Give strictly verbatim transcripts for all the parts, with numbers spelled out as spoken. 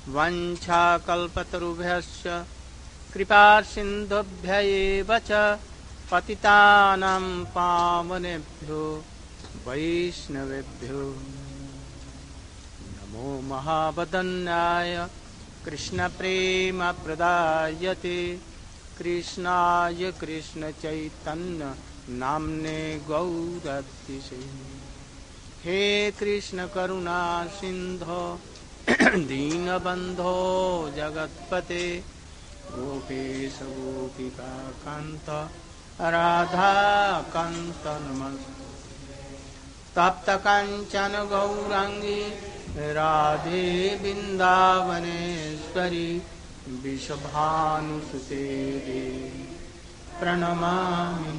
वंशाकल्पतरुभ्यश्च कृपा सिन्धुभ्य एव च पतितानां पावनेभ्यो वैष्णवेभ्यो नमो महावदन्याय कृष्णप्रेमप्रदायते कृष्णाय कृष्णचैतन्य नाम्ने गौरतिसे हे कृष्ण करुणा सिन्धो दीनबन्धो जगत्पते गोपेश गोपिका कान्त राधा कान्त नमस्ते तप्त काञ्चन गौरांगी राधे वृन्दावनेश्वरी वृषभानुसुते देवी प्रणमामि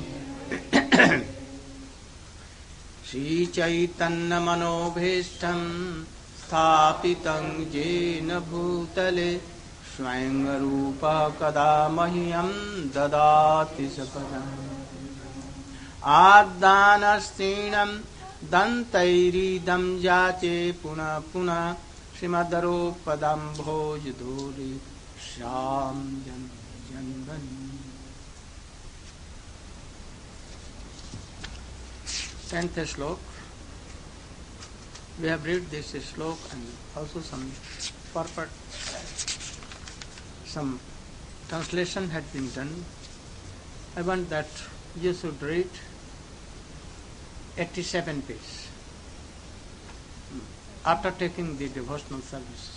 श्रीचैतन्यमनोभीष्टं स्थापितं येन भूतले स्वयं रूपा कदा मह्यं ददाति स्वपदम् आदानस्तीनं दन्तैरिदं याचे पुनः पुनः श्रीमद्रूपदम्भोजधूलि श्याम जन्मनि tenth slok. We have read this slok and also some purport, some translation had been done. I want that you should read eighty-seven page after taking the devotional service.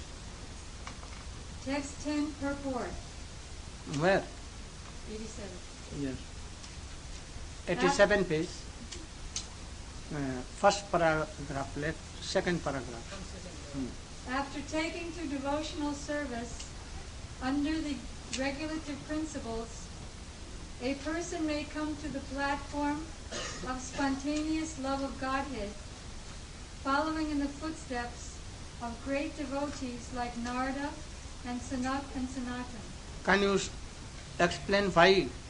Text ten purport. Where? eighty-seven. Yes. eighty-seven page. Uh, first paragraph left, second paragraph. Hmm. After taking to devotional service under the regulative principles, a person may come to the platform of spontaneous love of Godhead, following in the footsteps of great devotees like Narada and Sanat and Sanatan. Can you explain why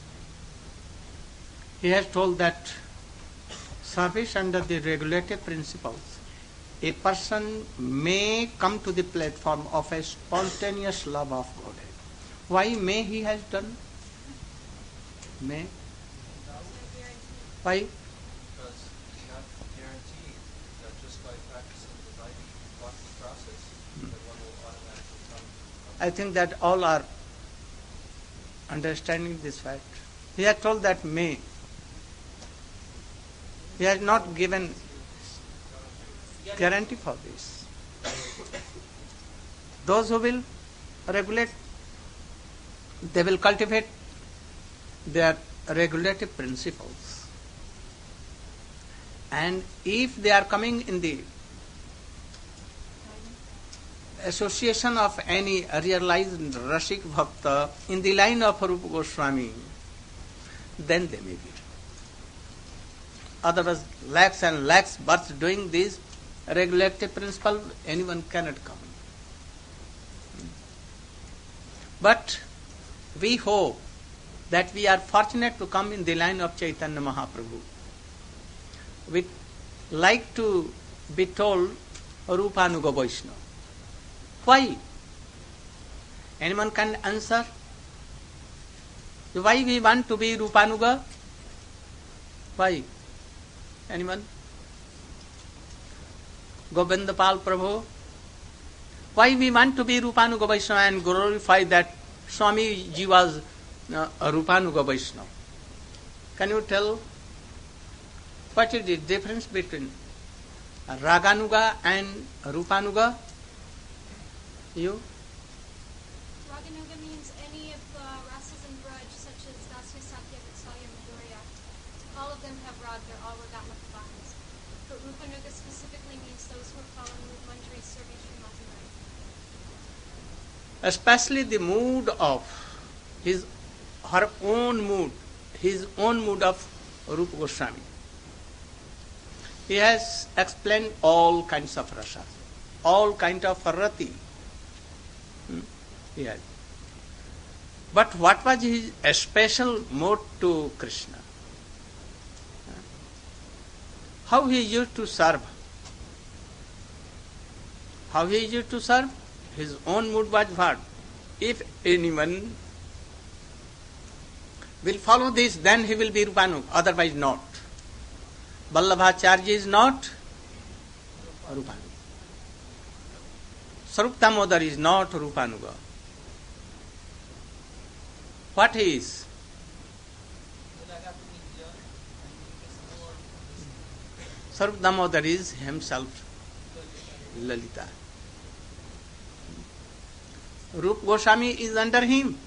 he has told that service under the regulative principles, a person may come to the platform of a spontaneous love of Godhead? Why may he has done? May? Why? Because it's not guaranteed that just by practicing the bhakti process Hmm. that one will automatically come. I think that all are understanding this fact. He has told that may. He has not given guarantee for this. Those who will regulate, they will cultivate their regulative principles. And if they are coming in the association of any realized Rasik Bhakta in the line of Rupa Goswami, then they may be. Otherwise, lakhs and lakhs births doing this regulative principle, anyone cannot come. But we hope that we are fortunate to come in the line of Chaitanya Mahaprabhu. We like to be told Rupanuga Vaishnava. Why? Anyone can answer? Why we want to be Rupanuga? Why? Anyone? Govindapal Prabhu. Why we want to be Rupanuga Vaishnava and glorify that Swami Ji was uh, a Rupanuga Vaishnava? Can you tell what is the difference between Raganuga and Rupanuga? You? Raganuga means any of the rasas and Braj, such as Dasya, Sakya, Vatsalya, Madhurya. All of them have rag, they're all Ragatma Pavanas. But Rupanuga specifically means those who are following Rupanjari serving Srimati Rai. Especially the mood of his, her own mood, his own mood of Rupa Goswami. He has explained all kinds of rasa, all kinds of rati. Hmm? He has. But what was his special mode to Krishna? How he used to serve? How he used to serve? his own mood was what? If anyone will follow this, then he will be Rupanuga, otherwise not. Vallabhacharya is not Rupanuga. Sarup Damodar is not Rupanuga. What he is? Sarup Damodar is himself Lalita. Rup Goswami is under him.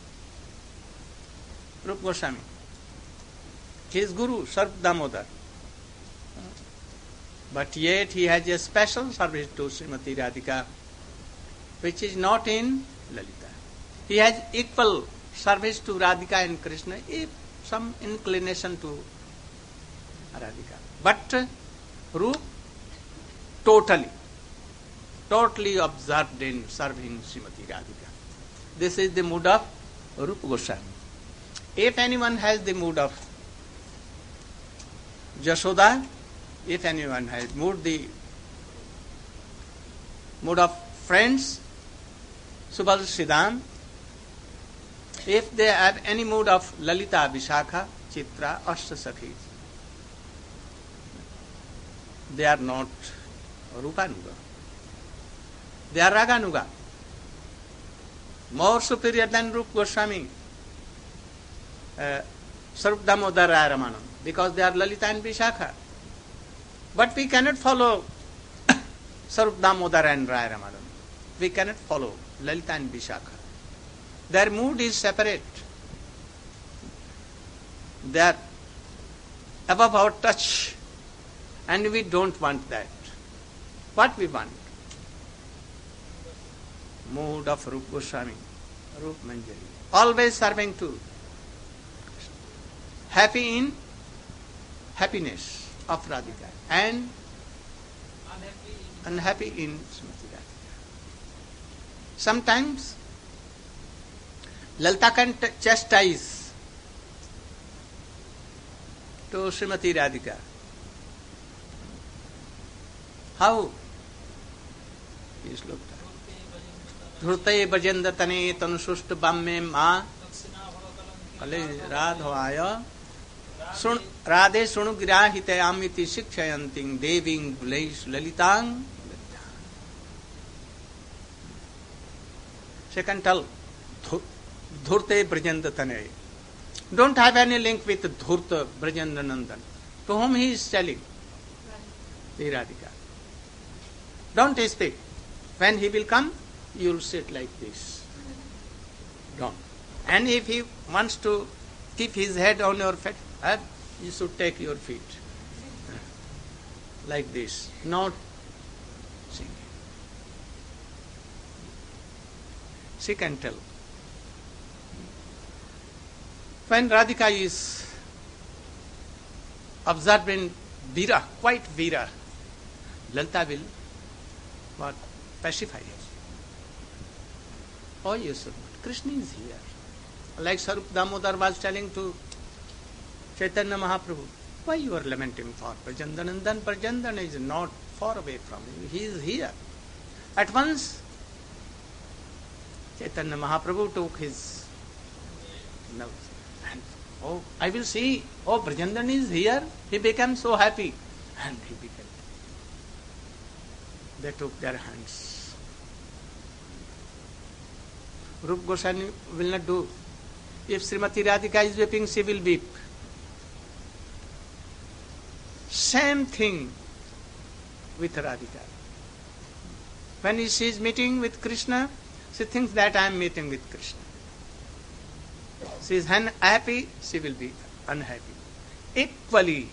Rup Goswami. His guru, Sarup Damodar. But yet he has a special service to Srimati Radhika, which is not in Lalita. He has equal service to Radhika and Krishna, if some inclination to Radhika. But Rup totally, totally absorbed in serving Srimati Radhika. This is the mood of Rup Goswami. If anyone has the mood of Jashoda, if anyone has mood the mood of friends, Subal Siddham, if they have any mood of Lalita, Vishakha, Chitra, Ashtasakhi, they are not Rupanuga. They are Raganuga. More superior than Rup Goswami, uh, Sarup Damodar Ramanam, because they are Lalita and Vishakha. But we cannot follow Sarup Damodar and Raya Ramanam. We cannot follow Lalita and Vishakha. Their mood is separate. They are above our touch, and we don't want that. What we want? Mood of Rup Goswami, Rup Manjari. Always serving to, happy in happiness of Radhika and unhappy in Srimati Radhika. Sometimes Lalita can t- chastise to Srimati Radhika. How? Please look at Dhurte Bajenda Tane Tanusust Bamme Ma Kale Radhavaya Sun Radhe Sunu Grahite Amiti Shikshayanting Deving Gulesh Lalitang. Second tell Dhurte Brajenda Tane. Don't have any link with Dhurta Brajenda Nandan. To whom he is telling? The Radhika. Don't speak. When he will come, you will sit like this. Don't. And if he wants to keep his head on your feet, uh, you should take your feet. Like this. Not singing. She can tell. When Radhika is observed in Vira, quite Vira, Lalita will what? Pacify it. Oh yes, sir. Krishna is here. Like Sarup Damodar was telling to Chaitanya Mahaprabhu, why you are lamenting for Prajandanandan? Prajandan is not far away from you. He is here. At once, Chaitanya Mahaprabhu took his nose and, oh, I will see, oh, Prajandan is here. He became so happy. And he became. They took their hands. Rup Goswami will not do. If Srimati Radhika is weeping, she will weep. Same thing with Radhika. When she is meeting with Krishna, she thinks that I am meeting with Krishna. She is happy, she will be unhappy. Equally,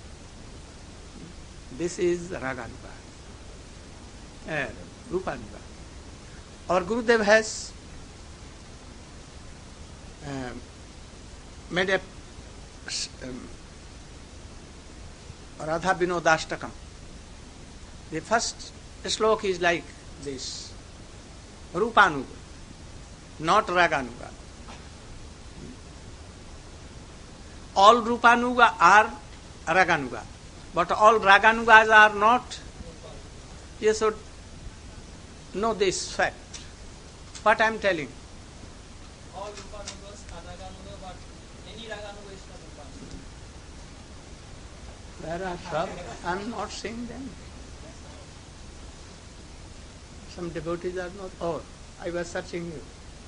this is Raganuga. Uh, Rupanuga. Our Gurudev has uh, made a um, Radha Vinodashtakam. The first slok is like this. Rupanuga, not Raganuga. All Rupanuga are Raganuga, but all Raganugas are not. You should know this fact. What I am telling? All Rupanugas are Raganuga, but any Raganuga is not Rupanuga. Where are some? I am not seeing them. Some devotees are not. Oh, I was searching you.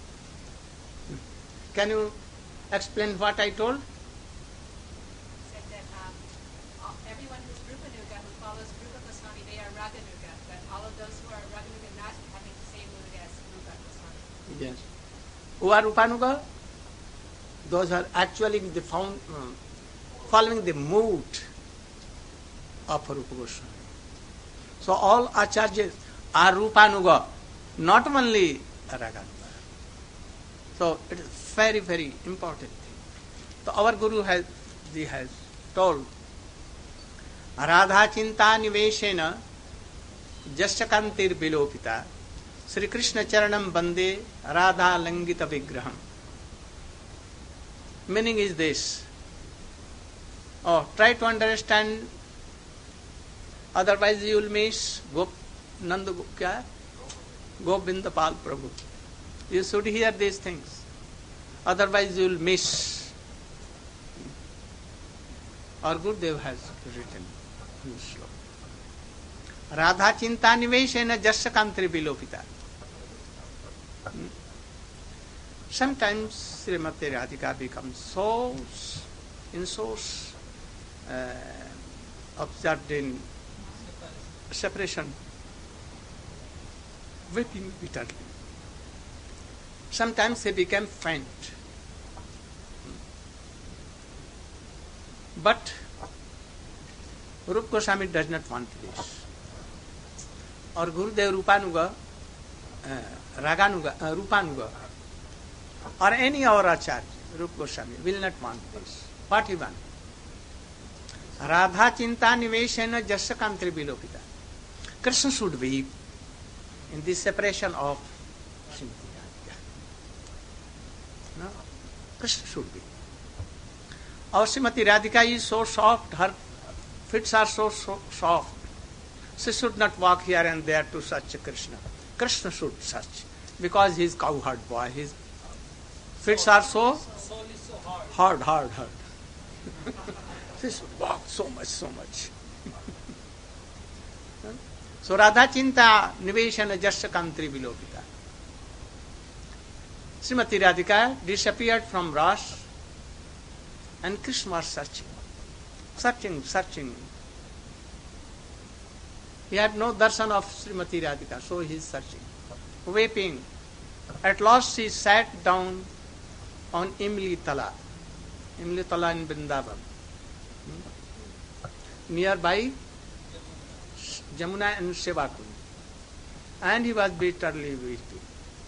Can you explain what I told? Said that um, all, everyone who's Rupanuga, who follows Rupa Goswami, they are Raganuga, but all of those who are Raganuga not having the same mood as Rupa Goswami. Yes. Who are Rupanuga? Those are actually the found, uh, following the mood of Rupa Goswami. So all acharyas are Rupanuga, not only Raganuga. So it is very, very important thing. So our Guru has, he has told, Radha Chinta Niveshena Jasyakantir Bilopita Sri Krishna Charanam Bande Radha Langita Vigraham. Meaning is this. Oh, try to understand, otherwise you will miss Gop, Nanda kya? Govinda Pal Prabhu. You should hear these things. Otherwise you will miss. Our Gurudev has written in this sloka. Radha Chinta Niveshena Jasakantri Bilopita. Sometimes Srimati Radhika becomes so, in so uh, observed in separation, weeping bitterly. Sometimes he became faint. But Rupa Goswami does not want this. Or Gurudev Rupanuga, uh, Raganuga, uh, Rupanuga, or any other acharya, Rupa Goswami, will not want this. What he wants? Radha Chinta Niveshena Jasakantri Bilopita. Krishna should weep in this separation of Srimati Radhika. No? Krishna should be. Our Srimati Radhika is so soft, her feet are so, so soft. She should not walk here and there to search Krishna. Krishna should search, because he is cowherd boy. His feet are so Soul is so hard. hard, hard, hard. She should walk so much, so much. So Radha Chinta Niveshana Jasakantri Vilopita. Srimati Radhika disappeared from Ras, and Krishna was searching, searching, searching. He had no darshan of Srimati Radhika, so he is searching, weeping. At last he sat down on Imli Tala, Imli Tala in Vrindavan, nearby Jamuna and Sevakund. And he was bitterly weeping.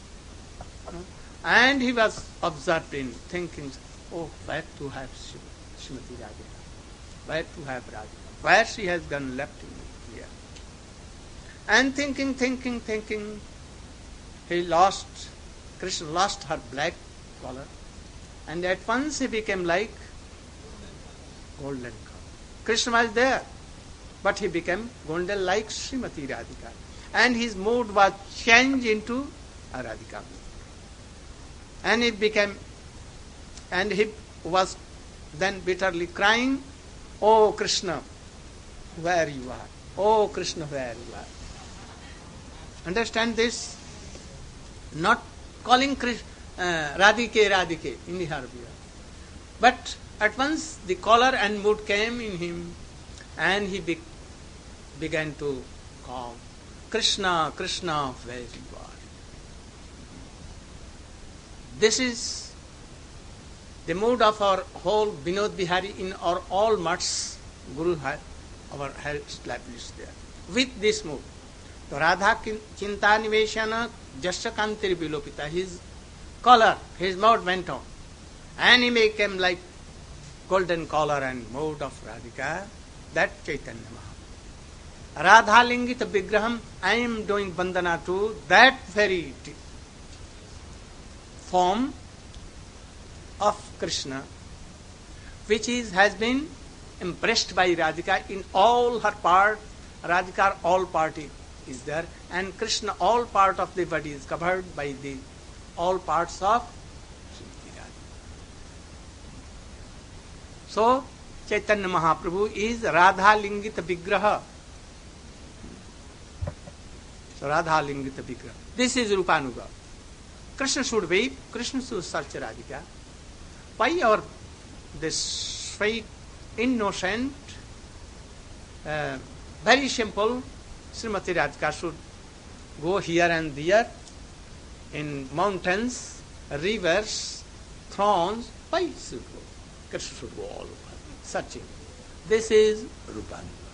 And he was observing, thinking, oh, where to have Srimati Radhika? Where to have Radhika? Where she has gone left me here? And thinking, thinking, thinking, he lost, Krishna lost her black collar, and at once he became like golden color. Krishna was there, but he became golden like Srimati Radhika. And his mood was changed into a Radhika. And it became, and he was then bitterly crying, oh Krishna, where you are? Oh Krishna, where you are? Understand this? Not calling Krishna, uh, Radhike, Radhike in the Harbiya. But at once the color and mood came in him, and he be- began to call, Krishna, Krishna, where you are? This is the mood of our whole Vinod Bihari in our all mutts. Guru has our has established there. With this mood, so Radha Chinta Niveshana Jasakantiri Bilopita, his color, his mood went on, and he became like golden collar and mood of Radhika, that Chaitanya Mahaprabhu. Radha Lingita Vigraham, I am doing Vandana to that very form of Krishna, which is has been impressed by Radhika in all her part. Radhika all party is there, and Krishna all part of the body is covered by the all parts of Srimati Radhika. So, Chaitanya Mahaprabhu is Radha Lingita Vigraha. So, Radha Lingita Vigraha. This is Rupanuga. Krishna should weep, Krishna should search Radhika. Why our this sweet, innocent, uh, very simple Srimati Radhika should go here and there in mountains, rivers, thrones? Why should go? Krishna should go all over, searching. This is Rupanuga.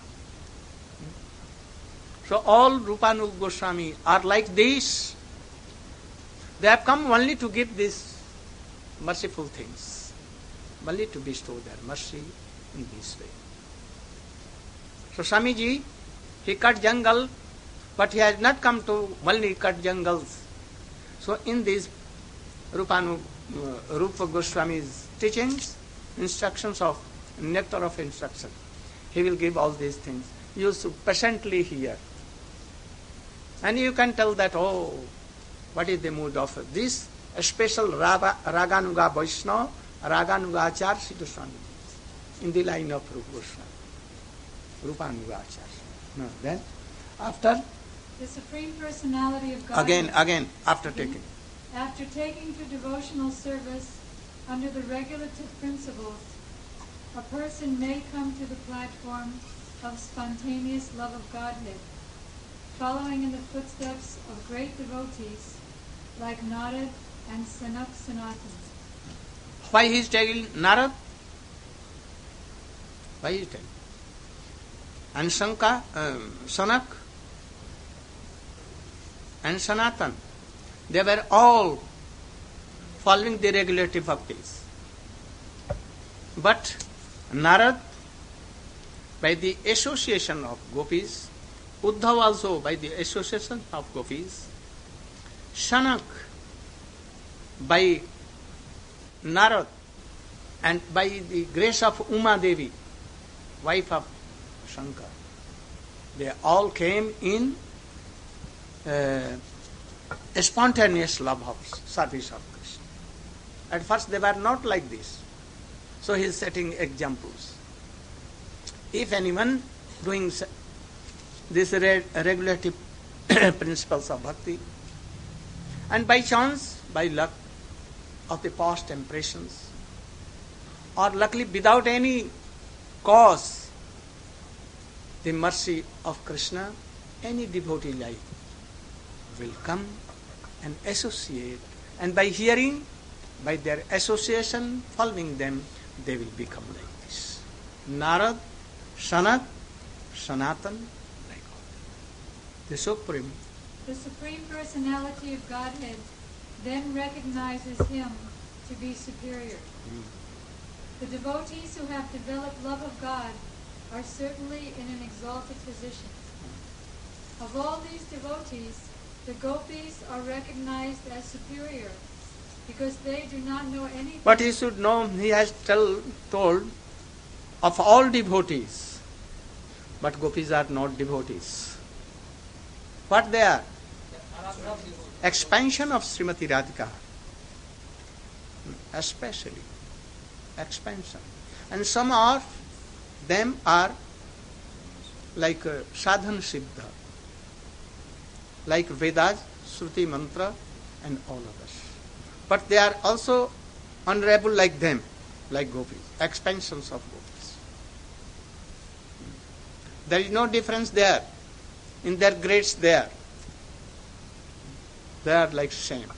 So all Rupanuga Goswami are like this. They have come only to give these merciful things, only to bestow their mercy in this way. So Swamiji, he cut jungle, but he has not come to only cut jungles. So in these Rupanu, uh, Rupa Goswami's teachings, instructions of nectar of instruction, he will give all these things. You should patiently hear. And you can tell that, oh, what is the mood of this special Raga, Raganuga Vaishnava, Raganuga Achar Siddha Swami, in the line of Rupa Goswami, Rupanuga Achar. No, then, after? The Supreme Personality of God. Again, again, after taking. After taking to devotional service under the regulative principles, a person may come to the platform of spontaneous love of Godhead, following in the footsteps of great devotees like Narad and Sanak Sanatan. Why he is taking Narad? Why he is taking? And Sanka, um, Sanak and Sanatan, they were all following the regulative bhaktis. But Narad, by the association of gopis, Uddhav also by the association of gopis, Sanak by Narad, and by the grace of Uma Devi, wife of Shankar, they all came in uh, a spontaneous love of service of Krishna. At first they were not like this. So he is setting examples. If anyone doing these regulative principles of bhakti, and by chance, by luck of the past impressions, or luckily without any cause, the mercy of Krishna, any devotee like will come and associate, and by hearing, by their association, following them, they will become like this. Narad, Sanak, Sanatan, like all. The Supreme. The Supreme Personality of Godhead then recognizes him to be superior. Mm. The devotees who have developed love of God are certainly in an exalted position. Of all these devotees, the gopis are recognized as superior because they do not know anything. But he should know, he has tell, told, of all devotees. But gopis are not devotees. What they are? Expansion of Srimati Radhika. Especially. Expansion. And some of them are like uh, sadhan siddha, like Vedas, Shruti Mantra, and all others. But they are also honorable like them, like gopis, expansions of gopis. There is no difference there. In their grades there. They are like same.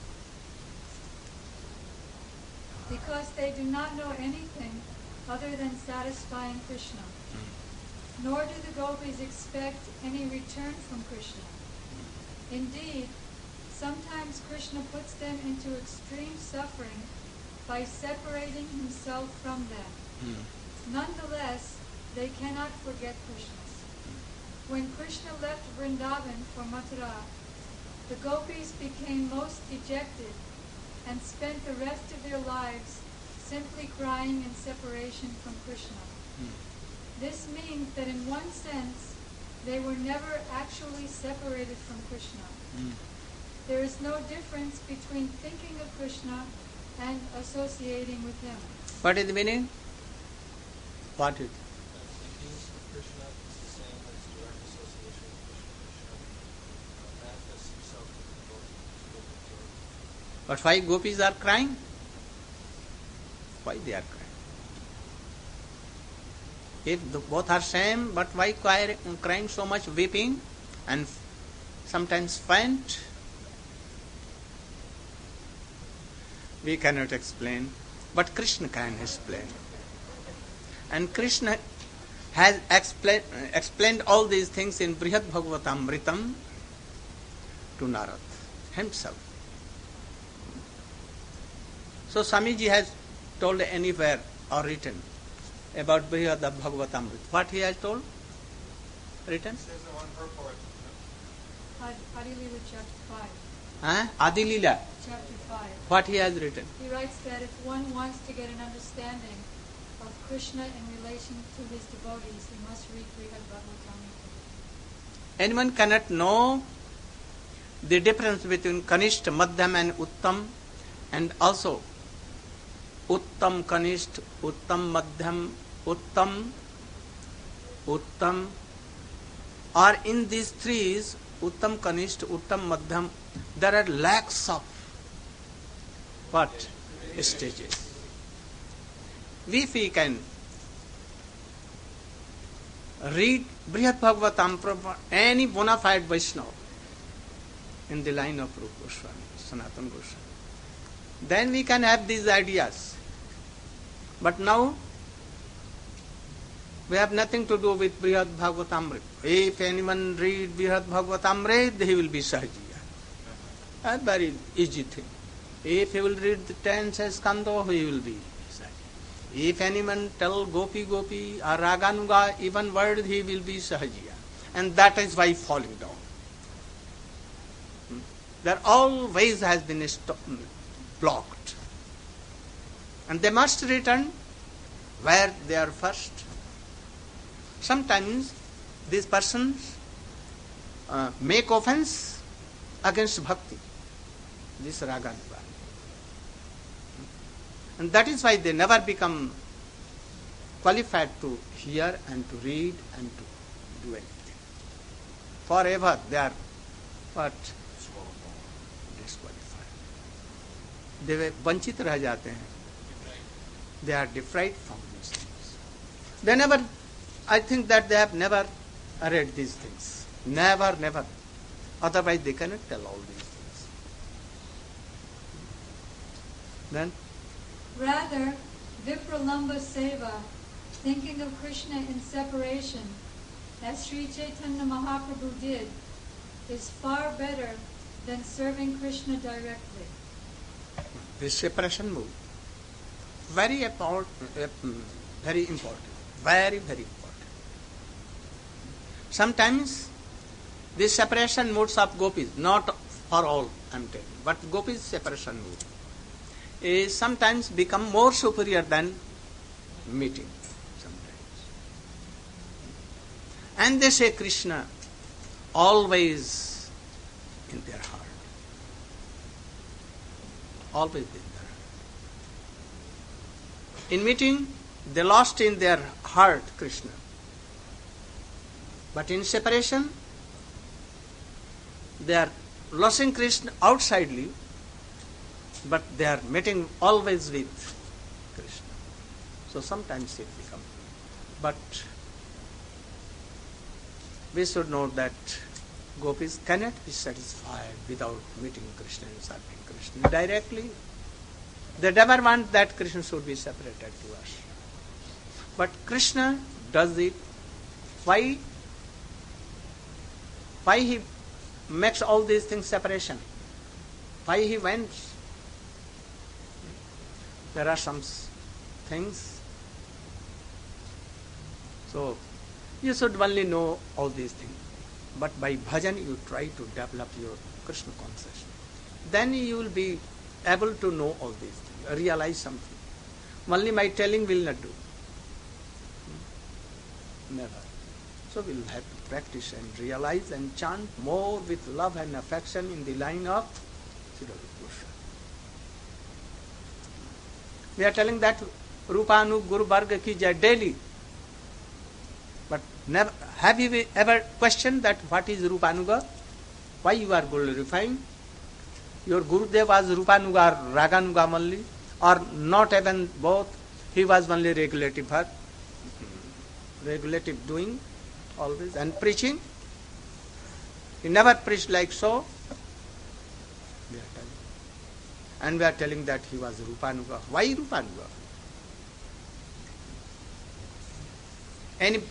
Because they do not know anything other than satisfying Krishna. Nor do the gopis expect any return from Krishna. Indeed, sometimes Krishna puts them into extreme suffering by separating himself from them. Mm. Nonetheless, they cannot forget Krishna. When Krishna left Vrindavan for Mathura, the gopis became most dejected and spent the rest of their lives simply crying in separation from Krishna. Mm. This means that in one sense, they were never actually separated from Krishna. Mm. There is no difference between thinking Krishna and associating with him. What is the meaning? What is it? Thinking of Krishna is the same as direct association with Krishna. Krishna uh, manifests himself to the devotee, to the devotee. But why gopis are crying? Why they are crying? If the, both are same, but why cry, crying so much, weeping and sometimes faint? We cannot explain, but Krishna can explain. And Krishna has explain, explained all these things in Brihad Bhagavatamritam to Narad himself. So Swamiji has told anywhere or written about Brihad Bhagavatamrita. What he has told? Written? It says in one purport. Adi Lila chapter five. Huh? Adi Lila. Chapter five. What he has written? He writes that if one wants to get an understanding of Krishna in relation to his devotees, he must read Brihad Bhagavatamrita. Anyone cannot know the difference between Kanishta, Madhyam and Uttam, and also Uttam, Kanishta, Uttam, Madhyam, Uttam, Uttam, or in these threes, Uttam, Kanishta, Uttam, Madhyam, there are lakhs of what? Stages. If we can read Brihad Bhagavatam, any bona fide Vaishnava in the line of Rupa Goswami, Sanatana Goswami, then we can have these ideas. But now we have nothing to do with Brihad Bhagavatamrita. If anyone read Brihad Bhagavatamrita, he will be Sahajiya. A very easy thing. If he will read the ten skandha, he will be Sahajiya. If anyone tell Gopi Gopi or Raganuga, even word, he will be Sahajiya. And that is why falling down. There always has been sto- blocked. And they must return where they are first. Sometimes these persons uh, make offense against bhakti, this raga. And that is why they never become qualified to hear and to read and to do anything. Forever they are what? Disqualified. They वे वंचित रह जाते हैं. They are deprived from these things. They never, I think that they have never read these things. Never, never. Otherwise they cannot tell all these things. Then? Rather, Vipralamba Seva, thinking of Krishna in separation, as Sri Chaitanya Mahaprabhu did, is far better than serving Krishna directly. This separation move. Very important, very important, very, very important. Sometimes this separation modes of gopis, not for all I am telling, but gopis separation mode is sometimes become more superior than meeting sometimes. And they say Krishna always in their heart. Always in their heart. In meeting, they lost in their heart Krishna. But in separation, they are losing Krishna outsidely, but they are meeting always with Krishna. So sometimes it becomes. But we should know that gopis cannot be satisfied without meeting Krishna and serving Krishna directly. They never want that Krishna should be separated to us. But Krishna does it. Why? Why he makes all these things separation? Why he went? There are some things. So, you should only know all these things. But by bhajan, you try to develop your Krishna consciousness. Then you will be able to know all these things, realize something. Only my telling will not do. Never. So we will have to practice and realize and chant more with love and affection in the line of Sri Goswami. We are telling that Rupanu Guru Varga ki jai daily. But never, have you ever questioned that what is Rupanuga? Why you are glorifying? Your Gurudev was Rupanuga or Raganuga only, or not even both. He was only regulative for regulative doing always and preaching. He never preached like so. We are telling. And we are telling that he was Rupanuga. Why Rupanuga? Any,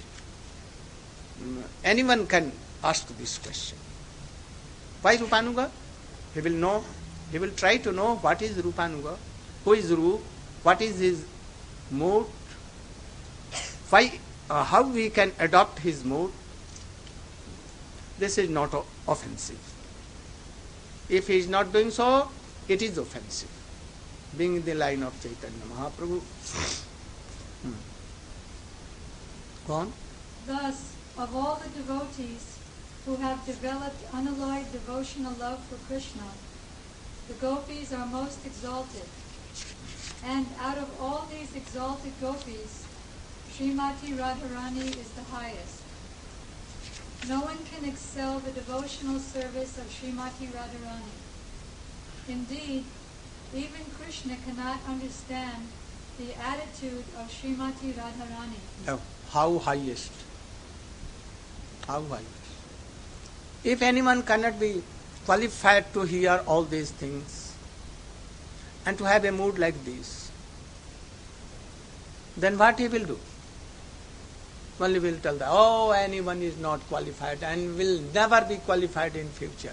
anyone can ask this question. Why Rupanuga? He will know, he will try to know what is Rupanuga, who is Rup, what is his mood, why, uh, how we can adopt his mood. This is not o- offensive. If he is not doing so, it is offensive. Being in the line of Chaitanya Mahaprabhu. Hmm. Go on. Thus, of all the devotees who have developed unalloyed devotional love for Krishna, the gopis are most exalted. And out of all these exalted gopis, Srimati Radharani is the highest. No one can excel the devotional service of Srimati Radharani. Indeed, even Krishna cannot understand the attitude of Srimati Radharani. Now, how highest? How highest? If anyone cannot be qualified to hear all these things and to have a mood like this, then what he will do? Only will tell that, oh, anyone is not qualified and will never be qualified in future.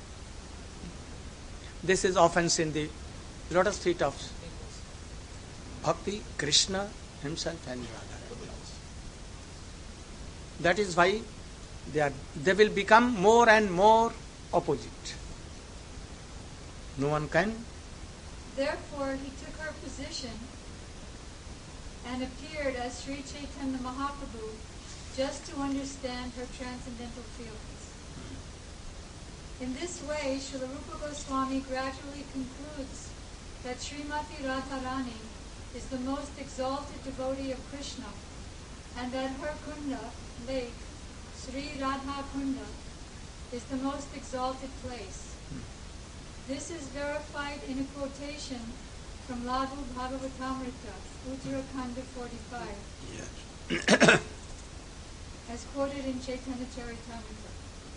This is offense in the lotus feet of Bhakti, Krishna himself and Radha. That is why they are, they will become more and more opposite. No one can. Therefore, he took her position and appeared as Sri Chaitanya Mahaprabhu just to understand her transcendental feelings. In this way, Srila Rupa Goswami gradually concludes that Srimati Radharani is the most exalted devotee of Krishna, and that her kunda, lake, Sri Radha Kunda, is the most exalted place. This is verified in a quotation from Ladhu Bhagavatamrita, Uttarakhanda forty-five, Yes. as quoted in Chaitanya Charitamrita.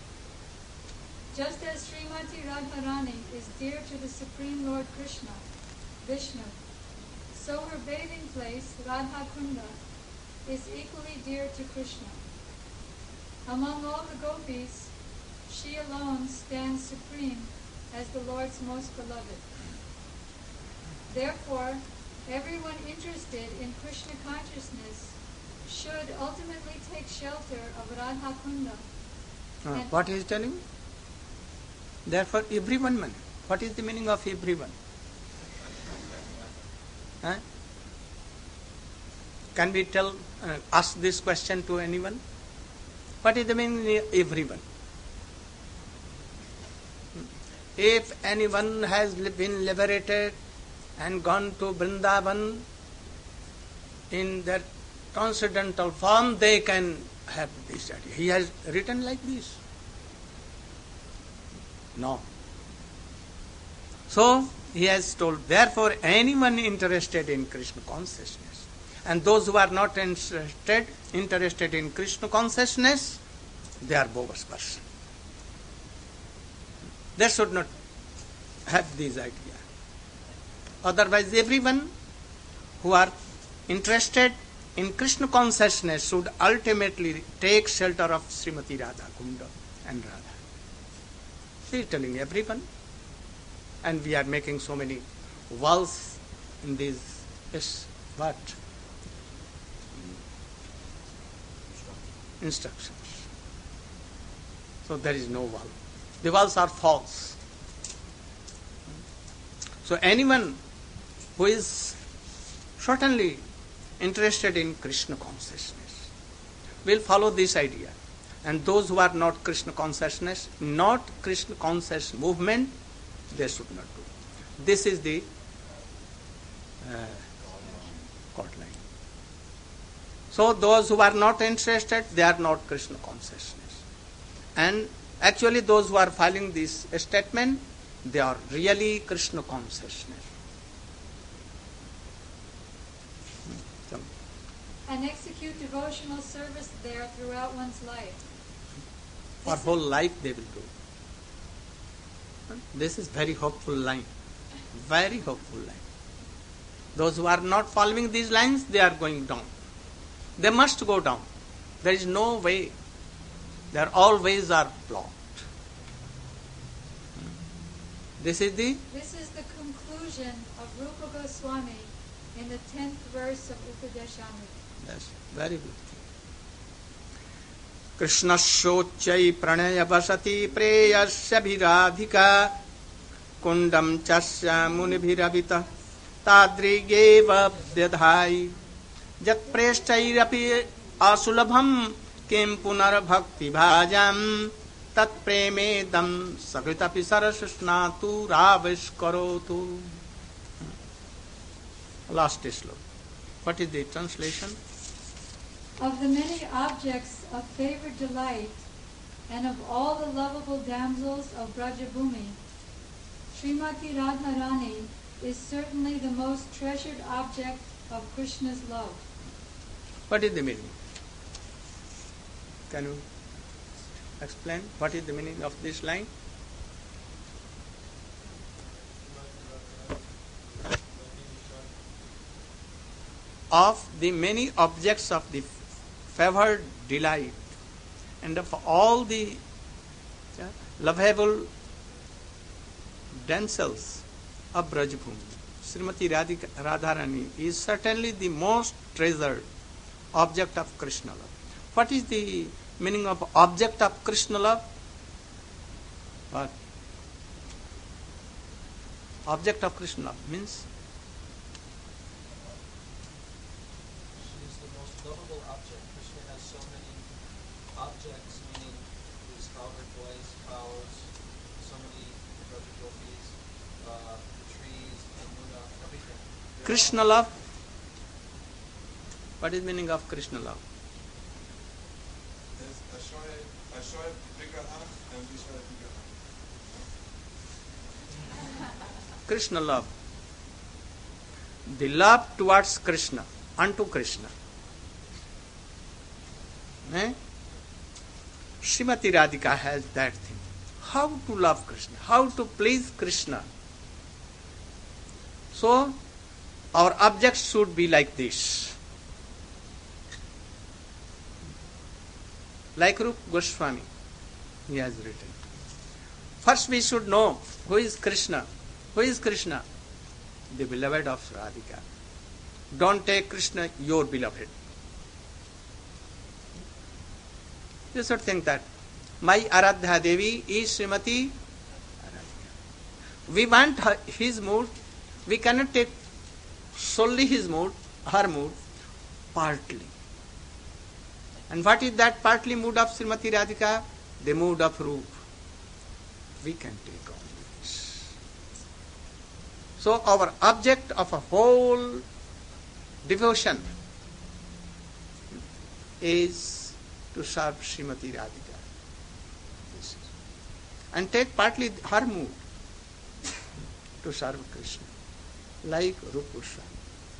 Just as Srimati Radharani is dear to the Supreme Lord Krishna, Vishnu, so her bathing place, Radha Kunda, is equally dear to Krishna. Among all the gopis, she alone stands supreme as the Lord's most beloved. Therefore, everyone interested in Krishna consciousness should ultimately take shelter of Radha Kunda. Uh, what he is telling? Therefore, everyone. Man. What is the meaning of everyone? Huh? Can we tell, uh, ask this question to anyone? What is the meaning of everyone? If anyone has been liberated and gone to Vrindavan in their transcendental form, they can have this idea. He has written like this. No. So, he has told, therefore, anyone interested in Krishna consciousness, and those who are not interested, interested in Krishna consciousness, they are bogus person. They should not have this idea. Otherwise, everyone who are interested in Krishna consciousness should ultimately take shelter of Srimati Radha Kunda and Radha. She is telling everyone. And we are making so many walls in these, yes, what? Instructions. So there is no wall. The walls are false. So anyone who is certainly interested in Krishna consciousness will follow this idea. And those who are not Krishna consciousness, not Krishna conscious movement, they should not do. This is the uh, escort line. So those who are not interested, they are not Krishna consciousness. And actually those who are following this statement, they are really Krishna consciousness. And execute devotional service there throughout one's life. For whole life they will do. This is very hopeful line. Very hopeful line. Those who are not following these lines, they are going down. They must go down. There is no way. There all ways are blocked. This is the This is the conclusion of Rupa Goswami in the tenth verse of Upadeshamrita. Yes, very good. Krishna shochai pranaya vasati preyasya bhiradhika kundam chasya munibhiravita tadrigeva vyadhai jat preshtairapi asulabham kim punar bhakti bhajam tat premedam sakritapi sarasnatu raviskarotu. Last sloka. What is the translation? Of the many objects of favored delight, and of all the lovable damsels of Brajabhumi, Srimati Radharani is certainly the most treasured object of Krishna's love. What is the meaning? Can you explain what is the meaning of this line? Of the many objects of the favored delight and of all the uh, lovable damsels of Brajabhumi, Srimati Radhika, Radharani is certainly the most treasured object of Krishna love. What is the meaning of object of Krishna love? What? Object of Krishna love means lovable object. Krishna has so many objects, meaning his flowered voice, flowers, so many Braja gopis, uh, the trees, Yamuna, everything. They're Krishna all- love. What is meaning of Krishna love? There's Ashoy, Ashoy Vigraha and Vishwaya Vigraha. Krishna love. The love towards Krishna, unto Krishna. Eh? Srimati Radhika has that thing. How to love Krishna, how to please Krishna. So, our objects should be like this. Like Rupa Goswami, he has written. First we should know who is Krishna. Who is Krishna? The beloved of Radhika. Don't take Krishna your beloved. You should think that my Aradhya Devi is Srimati Radhika. We want her, his mood. We cannot take solely his mood, her mood, partly. And what is that partly mood of Srimati Radhika? The mood of Rup. We can take all this. So our object of a whole devotion is to serve Srimati Radhika. This is. And take partly her mood to serve Krishna, like Rupa Goswami.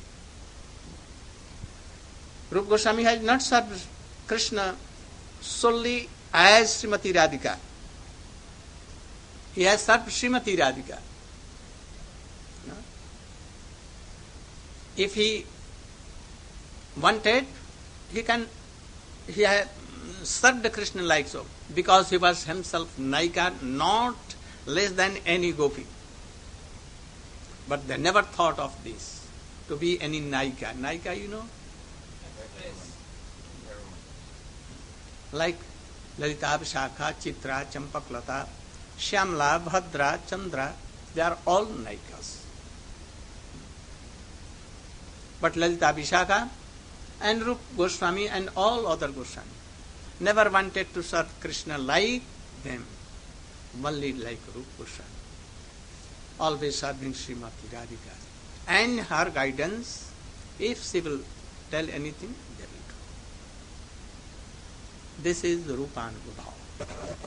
Rupa Goswami has not served Krishna solely as Srimati Radhika. He has served Srimati Radhika. No? If he wanted, he can, he had served Krishna like so, because he was himself Naika, not less than any gopi. But they never thought of this, to be any Naika. Naika, you know? Like Lalita, Vishakha, Chitra, Champaklata, Shyamla, Bhadra, Chandra, they are all Naikas. But Lalita, Vishakha and Rupa Goswami and all other Goswami never wanted to serve Krishna like them, only like Rupa Goswami. Always serving Srimati Radhika. And her guidance If she will tell anything, they will come. This is the Rupanubhava.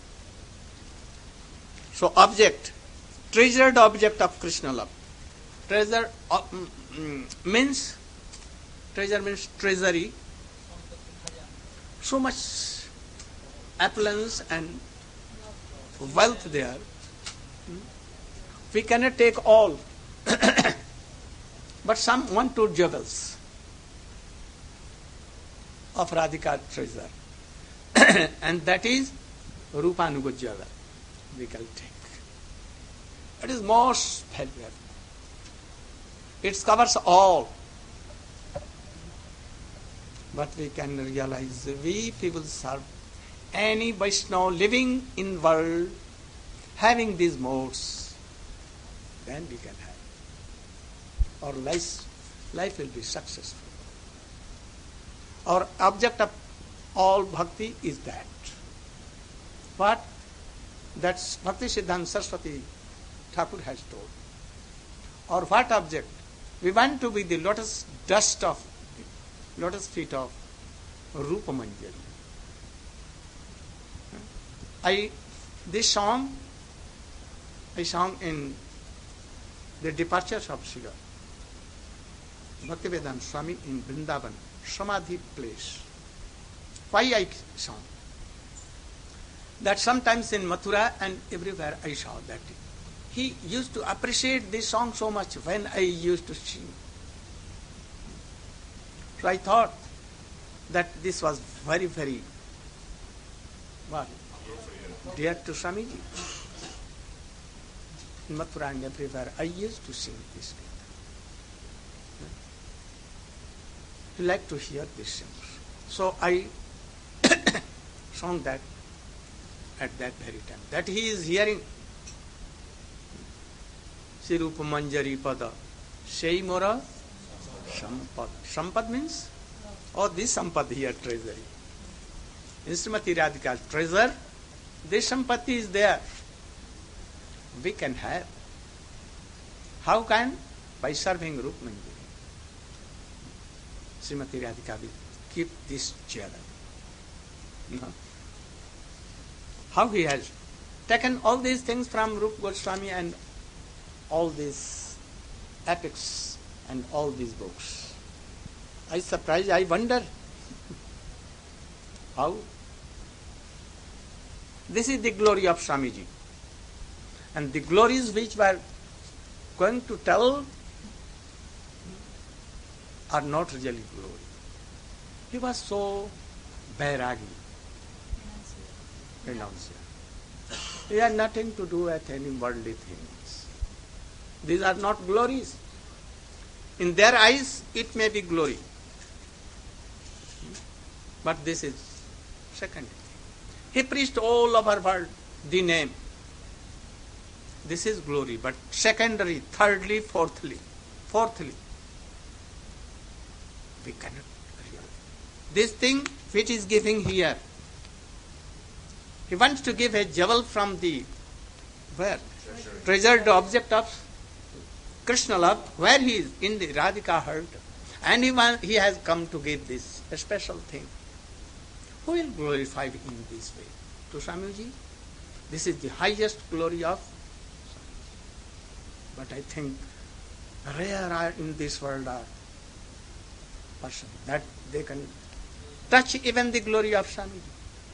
So object, treasured object of Krishna love. Treasure uh, mm, means, treasure means treasury. So much affluence and wealth there. We cannot take all. But some one, two jewels of Radhika treasure. And that is Rupanuga jewel. We can take. It is most valuable. It covers all. But we can realize we people serve any Vaishnava living in world having these modes, then we can have. Our life, life will be successful. Our object of all bhakti is that. What? That's Bhakti Siddhanta Saraswati Thakur has told. Or what object? We want to be the lotus dust of, the lotus feet of Rupa Manjari. I, this song, I sang in the departures of Srila Bhaktivedanta Swami in Vrindavan, Samadhi place. Why I sang? That sometimes in Mathura and everywhere I saw that. He used to appreciate this song so much when I used to sing. So I thought that this was very, very what? Dear to Swamiji. In Mathura and everywhere I used to sing this. He liked to hear this songs. So I sang that at that very time. That he is hearing Sirupa Manjari Pada Shei Mora Sampad. Sampad means, oh, this Sampad here, treasury. In Srimati Radhika's treasure, this Sampati is there. We can have. How can? By serving Rupa Manjari. Srimati Radhika will keep this jewel. No? How he has taken all these things from Rupa Goswami and all these epics and all these books. I surprise, I wonder how. This is the glory of Swamiji. And the glories which were going to tell are not really glory. He was so bairagi, renunciate. He had nothing to do with any worldly things. These are not glories. In their eyes, it may be glory. But this is second thing. He preached all over world the name. This is glory, but secondary, thirdly, fourthly. Fourthly, we cannot realize. This thing which is giving here, he wants to give a jewel from the where? Treasured object of Krishna love, where he is in the Radhika heart. And he, want, he has come to give this a special thing. Who will glorify in this way? To Swamiji? This is the highest glory of Swamiji. But I think rare are in this world are person that they can touch even the glory of Swamiji.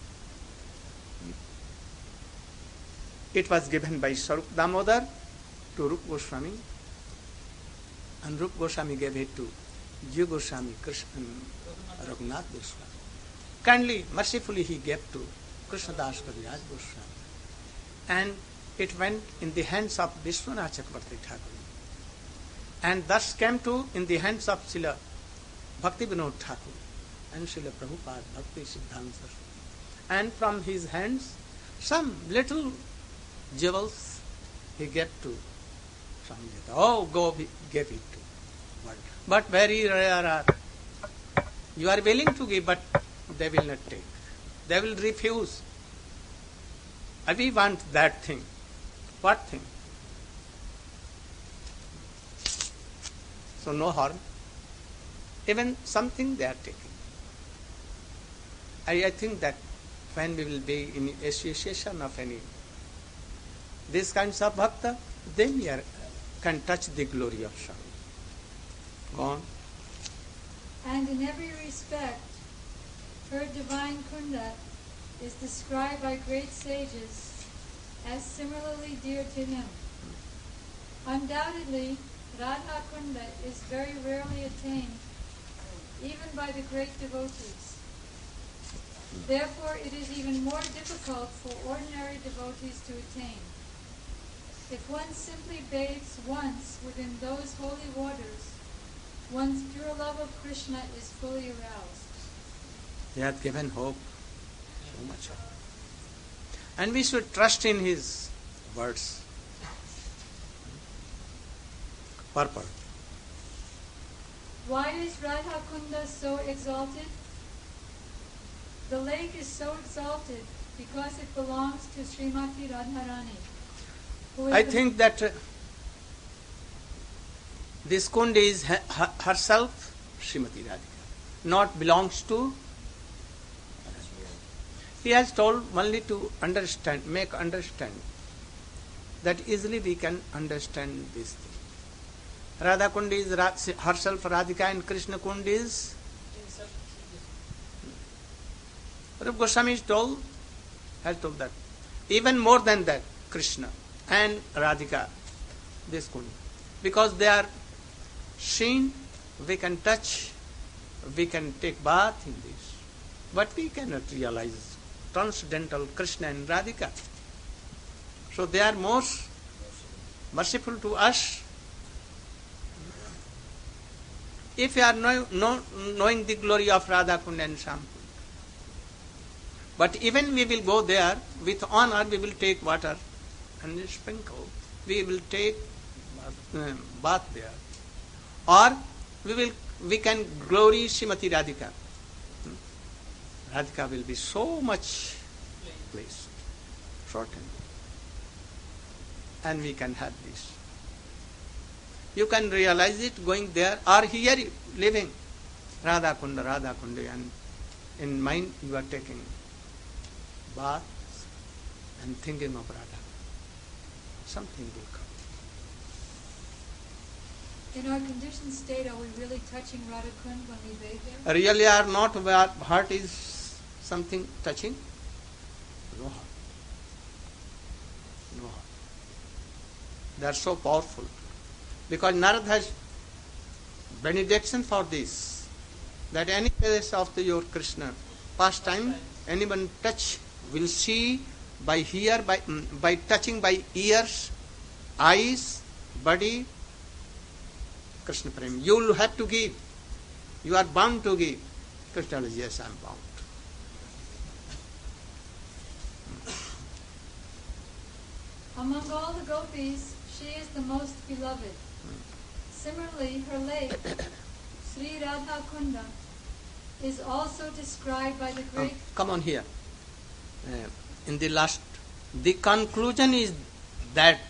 It was given by Sarup Damodar to Rupa Goswami, and Rupa Goswami gave it to Jiva Goswami, Krishna, Raghunath Goswami. Kindly, mercifully he gave to Krishnadas Kaviraj Goswami. And it went in the hands of Vishwanath Chakravarti Thakur. And thus came to in the hands of Srila Bhakti Vinod Thakur and Srila Prabhupada Bhakti Siddhanta Saraswati. And from his hands, some little jewels he gave to Swamiji. Oh, go give it to world. But very rare are. You are willing to give, but they will not take. They will refuse. And we want that thing. What thing? So no harm. even something they are taking. I, I think that when we will be in association of any these kinds of bhakta, then we are, can touch the glory of Swami. Go on. And in every respect, her divine kunda is described by great sages as similarly dear to him. Undoubtedly, Radha Kunda is very rarely attained, even by the great devotees. Therefore, it is even more difficult for ordinary devotees to attain. If one simply bathes once within those holy waters, one's pure love of Krishna is fully aroused. He hath given hope, so much hope. And we should trust in his words. Purport. Why is Radha Kunda so exalted? The lake is so exalted because it belongs to Srimati Radharani. who is I the- think that uh, this kund is her, her- herself Srimati Radhika, not belongs to. He has told only to understand, make understand. That easily we can understand this thing. Radha Kund is Ra- herself Radhika and Krishna Kund is. Rupa Goswami is told, has told that. Even more than that, Krishna and Radhika, this Kund. Because they are seen, we can touch, we can take bath in this. But we cannot realize transcendental Krishna and Radhika. So they are most merciful to us. If we are know, know, knowing the glory of Radha Kund and Shyam Kund. But even we will go there, with honor we will take water and sprinkle. We will take uh, bath there. Or we will we can glory Srimati Radhika. Hmm? Radhika will be so much pleased, shortened. And we can have this. You can realize it going there or here living. Radha Kunda, Radha Kunda, and in mind you are taking bath and thinking of Radha. Something will come. In our conditioned state, are we really touching Radha Kund when we bathe there? Really are not where heart is something touching? No heart. No heart. They are so powerful. Because Narad has benediction for this. That any place of the, your Krishna pastime, anyone touch will see by hear, by, mm, by touching by ears, eyes, body, Krishna Prem. You will have to give. You are bound to give. Krishna says, yes, I am bound. Among all the gopis, she is the most beloved. Similarly, her lake, Sri Radha Kunda, is also described by the Oh, great... come on here. Uh, in the last, the conclusion is that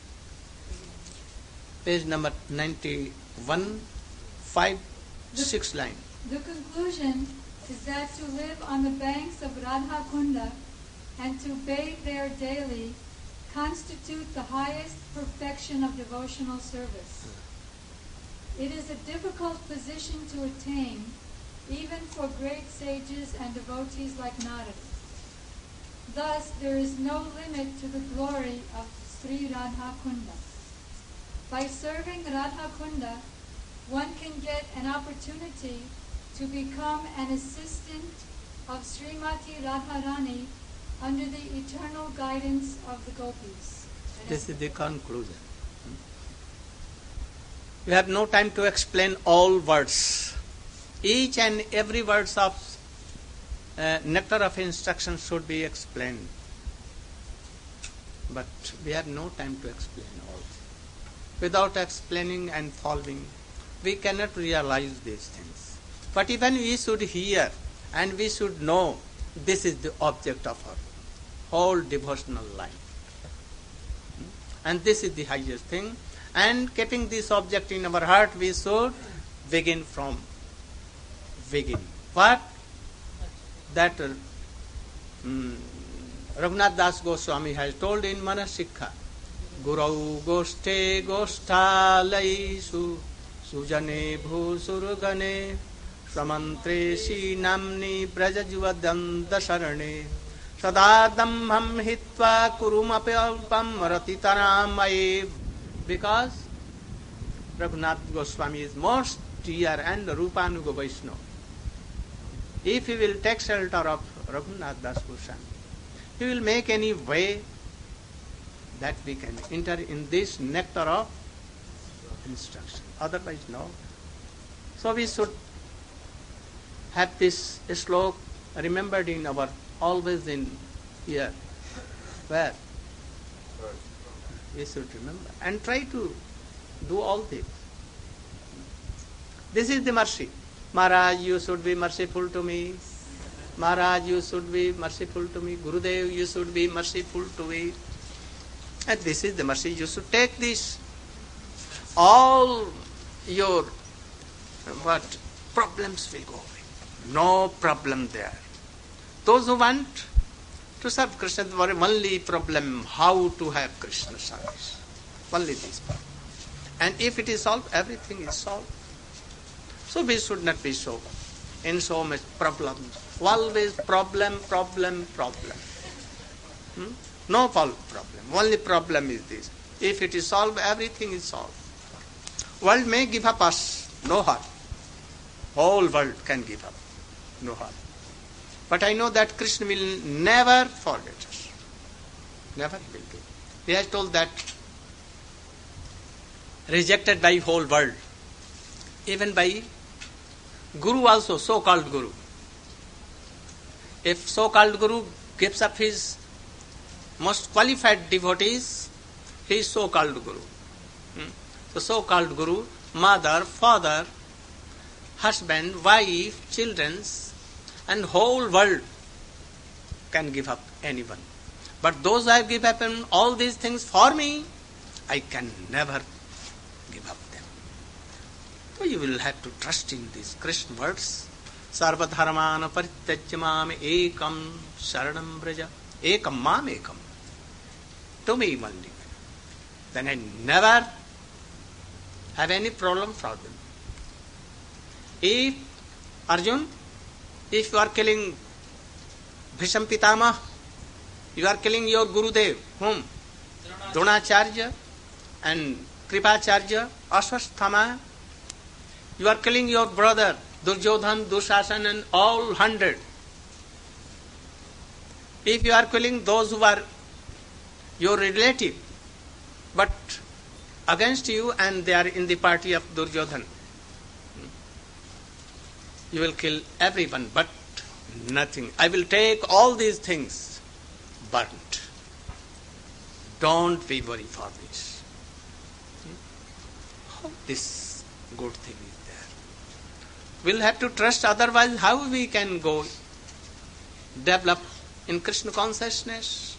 page number ninety-one, five, six line. The conclusion is that to live on the banks of Radha Kunda and to bathe there daily constitute the highest perfection of devotional service. It is a difficult position to attain, even for great sages and devotees like Narada. Thus, there is no limit to the glory of Sri Radha Kunda. By serving Radha Kunda, one can get an opportunity to become an assistant of Srimati Radharani under the eternal guidance of the gopis. This is the conclusion. We have no time to explain all words. Each and every words of uh, nectar of instruction should be explained. But we have no time to explain all. Without explaining and following, we cannot realize these things. But even we should hear and we should know this is the object of our whole devotional life. And this is the highest thing. And keeping this object in our heart, we should begin from beginning. What? That uh, mm, Raghunath Das Goswami has told in Manasikha. Gurau goste gostalaisu sujane bhusurgane samantreshi namni brajajvadanda sarane sadadamham hitva kurumapalpam ratitaramai. Because Raghunath Goswami is most dear and Rupanuga Vaishnava. If he will take shelter of Raghunath Das Goswami, he will make any way that we can enter in this nectar of instruction. Otherwise, no. So we should have this slok remembered in our, always in here. Where? We should remember and try to do all things. This is the mercy. Maharaj, you should be merciful to me. Maharaj, you should be merciful to me. Gurudev, you should be merciful to me. And this is the mercy. You should take this. All your what problems will go away. No problem there. Those who want to serve Krishna, the only problem how to have Krishna service. Only this problem. And if it is solved, everything is solved. So we should not be so in so much problems. Always problem, problem, problem. Hmm? No problem. Only problem is this. If it is solved, everything is solved. World may give up us, no harm. Whole world can give up, no harm. But I know that Krishna will never forget us. Never will do. He has told that rejected by whole world, even by Guru also, so-called Guru. If so-called Guru gives up his most qualified devotees, he is so-called Guru. Hmm? So so-called Guru, mother, father, husband, wife, children, and whole world can give up anyone. But those who have given up all these things for me, I can never give up them. So you will have to trust in these Krishna words. Sarva dharmana parityajya mam ekam sharanam braja. Ekam mam ekam. To me only. Then I never have any problem for them. If Arjun, if you are killing Bhisham Pitama, you are killing your Gurudev, whom? Dronacharya and Kripacharya, Ashwasthama. You are killing your brother, Duryodhan, Dushasan and all hundred. If you are killing those who are your relative, but against you and they are in the party of Duryodhan, you will kill everyone, but nothing. I will take all these things burnt. Don't be worried for this. How this good thing is there. We'll have to trust, otherwise how we can go develop in Krishna consciousness?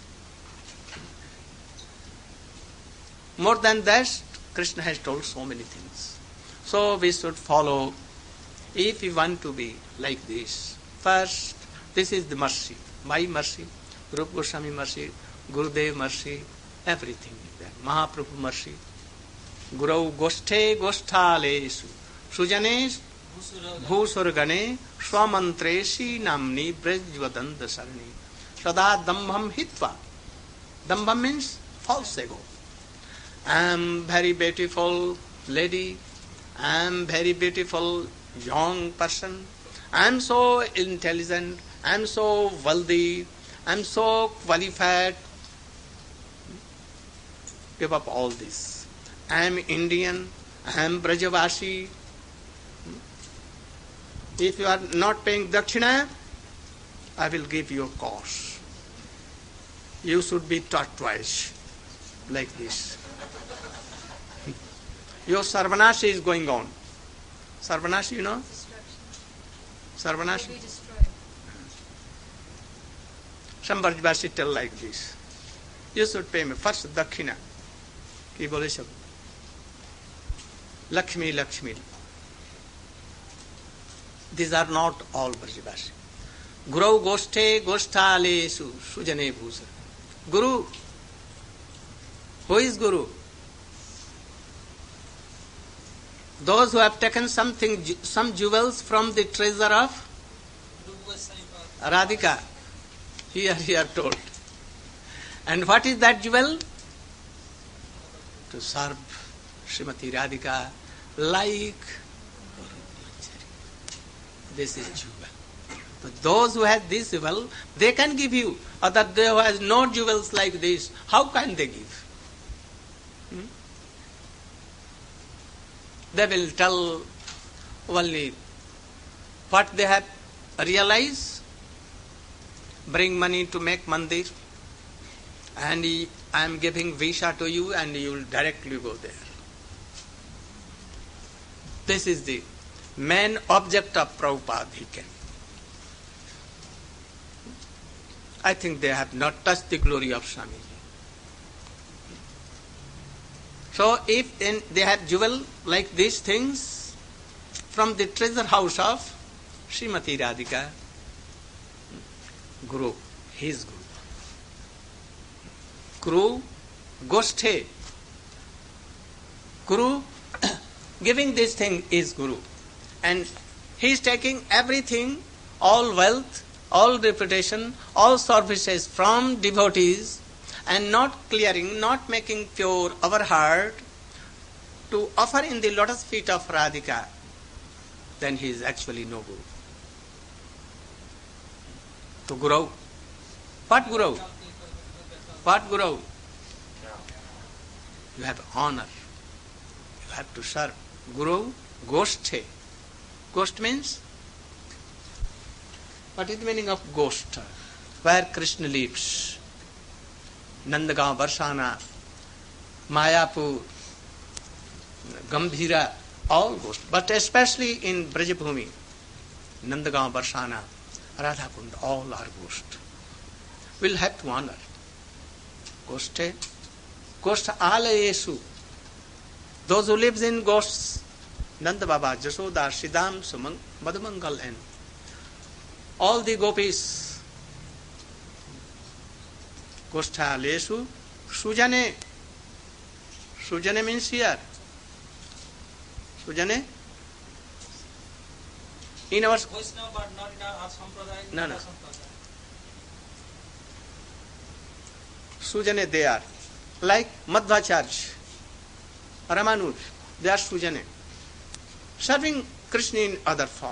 More than that, Krishna has told so many things. So we should follow. If we want to be like this, first, this is the mercy. My mercy, Rupa Goswami mercy, Gurudev mercy, everything is there. Mahaprabhu mercy. Gurau goste gosthalesu sujanes bhusurgane swamantreshi namni brajvadanda sarani sada dambham hitva. Dambham means false ego. I am very beautiful lady. I am very beautiful young person. I am so intelligent. I am so wealthy. I am so qualified. Give up all this. I am Indian. I am Brajavasi. If you are not paying dakshina, I will give you a course. You should be taught twice, like this. Your sarvanash is going on. Sarvanash, you know? Sarvanash. Will be destroyed. Some Brajavasi tell like this. You should pay me first dakshina. Ki bole sab. Lakshmi, Lakshmi. These are not all Brajavashi. Guru Goshthe Goshtalesu Sujane Bhusa. Guru. Who is Guru? Those who have taken something, some jewels from the treasure of Radhika. Here we are told. And what is that jewel? To serve Srimati Radhika like this is jewel. So those who have this jewel, they can give you. Other they who has no jewels like this, how can they give? Hmm? They will tell only what they have realized. Bring money to make mandir, and I am giving visa to you, and you will directly go there. This is the main object of Prabhupada. He came. I think they have not touched the glory of Swamiji. So if in, they have jewel like these things from the treasure house of Srimati Radhika, Guru, his Guru. Guru, Goshthe. Guru, giving this thing is Guru. And he is taking everything, all wealth, all reputation, all services from devotees and not clearing, not making pure our heart to offer in the lotus feet of Radhika, then he is actually no Guru. To Guru. What Guru? What Guru? You have honor. You have to serve. Guru, Goshthe. Ghost means? What is the meaning of ghost? Where Krishna lives. Nandagaon, Barsana, Mayapur, Gambhira, all ghosts. But especially in Brajabhumi, Nandagaon, Barsana, Radhakund, all are ghosts. We'll have to honor. Ghoste, ghost alayesu. Those who lives in ghosts, Nanda Baba, Jasoda, Siddham, Sumang, Madhumangal, and all the gopis, Gostha Lesu, Sujane. Sujane means here. Sujane? In our Vaishnava, but not in our Sampradaya. No, no. Sujane they are. Like Madhvacharya, Ramanuj, they are Sujane. Serving Krishna in other form.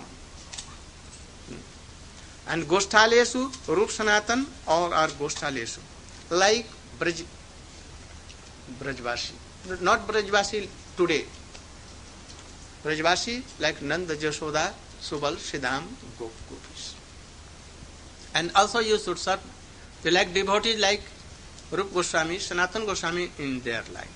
And Gosthalesu, Rup Sanatan, or are Gosthalesu. Like Braj, Brajvashi. Not Brajvashi today. Brajvashi like Nanda, Jashoda, Subal, Siddham, Gop, Gopis. And also you should serve. They like devotees like Rup Goswami, Sanatan Goswami in their life.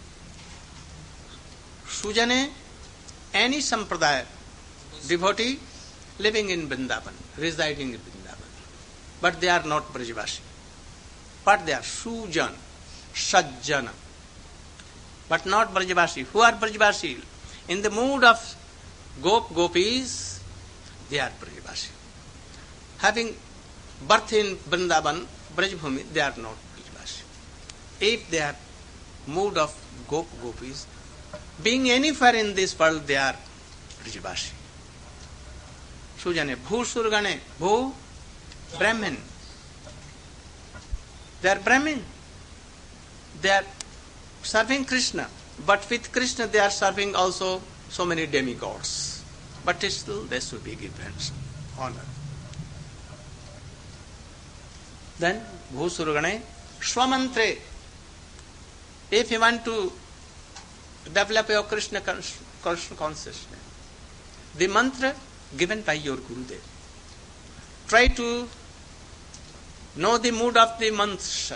Sujane, any sampradaya, devotee living in Vrindavan, residing in Vrindavan. But they are not Brajvashi. But they are Sujan, Sajjana. But not Brajvashi. Who are Brajvashi? In the mood of Gop, Gopis, they are Brajvashi. Having birth in Vrindavan, Brajbhumi, they are not Brajvashi. If they have mood of Gop, Gopis, being anywhere in this world, they are Brajvashi. Sujane, Bhu Surgane, Bhu, Brahmin. They are Brahmin. They are serving Krishna. But with Krishna they are serving also so many demigods. But still they should be given honor. Then, Bhu Surgane, Swamantre. If you want to develop your Krishna consciousness, the mantra given by your Gurudev. Try to know the mood of the mantra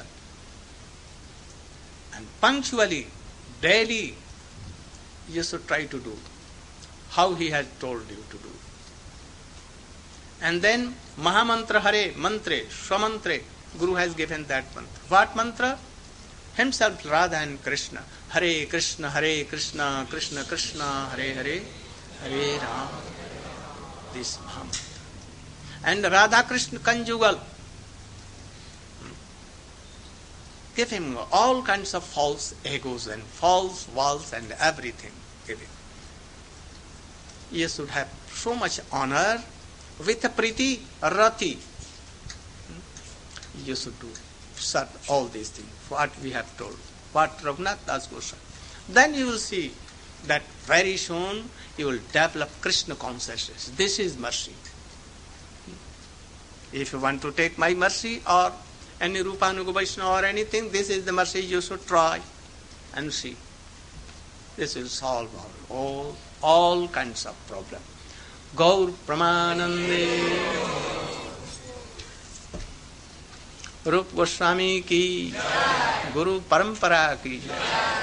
and punctually, daily, you should try to do how he has told you to do. And then Mahamantra Hare, Mantre, Swamantre, Guru has given that mantra. What mantra? Himself, Radha and Krishna. Hare Krishna, Hare Krishna, Krishna Krishna, Hare Hare, Hare Rama. this Mahamudra. And Radha Krishna conjugal. Give him all kinds of false egos and false walls and everything. Give him. You should have so much honor with Priti Rati. You should do serve all these things, what we have told, what Raghunath Das Goswami. Then you will see that very soon you will develop Krishna consciousness. This is mercy. If you want to take my mercy or any Rupanuga Vaishnava or anything, this is the mercy you should try and see. This will solve all, all, all kinds of problems. Gaur Pramanande Rup Goswami ki Guru Parampara ki